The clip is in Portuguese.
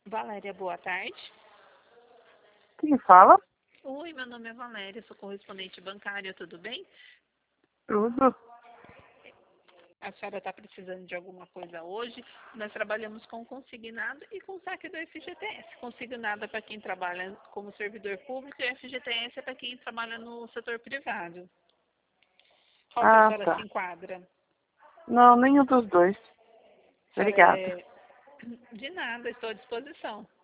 Valéria, boa tarde. Quem fala? Oi, meu nome é Valéria, sou correspondente bancária, tudo bem? Tudo. A senhora está precisando de alguma coisa hoje? Nós trabalhamos com consignado e com saque do FGTS. Consignado é para quem trabalha como servidor público e FGTS é para quem trabalha no setor privado. Qual que a senhora se Tá. enquadra? Não, nenhum dos dois. A senhora Obrigada. De nada, estou à disposição.